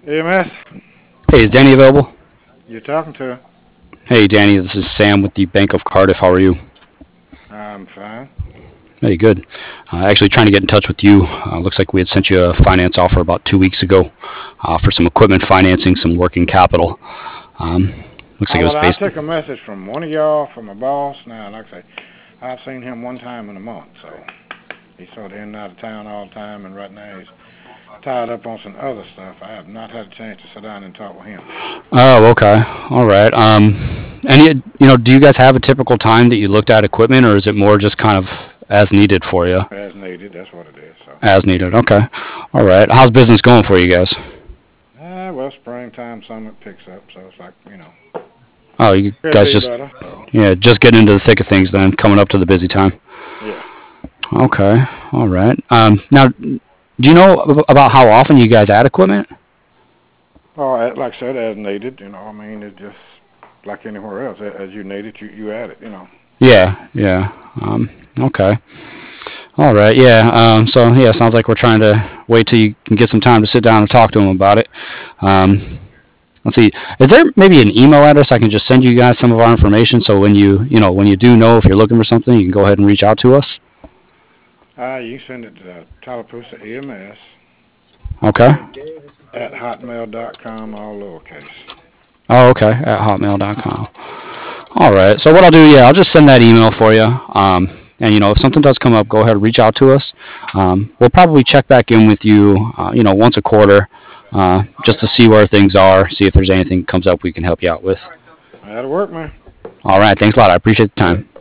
EMS, Hey, is Danny available? you're talking to her. Hey, Danny, this is Sam with the Bank of Cardiff. How are you? I'm fine. Hey, good. Actually, trying to get in touch with you. Looks like we had sent you a finance offer about 2 weeks ago for some equipment financing, some working capital. Um, Looks like it was Well, I based. took a message from one of y'all, from my boss. Now, like I say, I've seen him one time in a month, so he's sort of in and out of town all the time, and right now he's tied up on some other stuff. I have not had a chance to sit down and talk with him. Oh, okay. All right. Do you guys have a typical time that you looked at equipment, or is it more just kind of as needed for you? As needed, that's what it is. So, As needed. Okay. All right. How's business going for you guys? well, springtime, summer it picks up, so it's like, Oh, you could guys be just better. So, yeah, just getting into the thick of things then, coming up to the busy time. yeah. Okay. All right. Now, do you know about how often you guys add equipment? Oh, like I said, as needed. I mean, it's just like anywhere else. As you need it, you add it. Yeah. Yeah. Okay. All right. Yeah. So yeah, sounds like we're trying to wait till you can get some time to sit down and talk to them about it. Um, let's see. Is there maybe an email address I can just send you guys some of our information so when you do know if you're looking for something, you can go ahead and reach out to us. You can send it to Tallapoosa EMS Okay. at hotmail.com, all lowercase. Oh, okay. At hotmail.com. All right. So what I'll do, yeah, I'll just send that email for you. And if something does come up, go ahead and reach out to us. We'll probably check back in with you, once a quarter, just to see where things are, see if there's anything that comes up we can help you out with. That'll work, man. All right. Thanks a lot. I appreciate the Yep. time.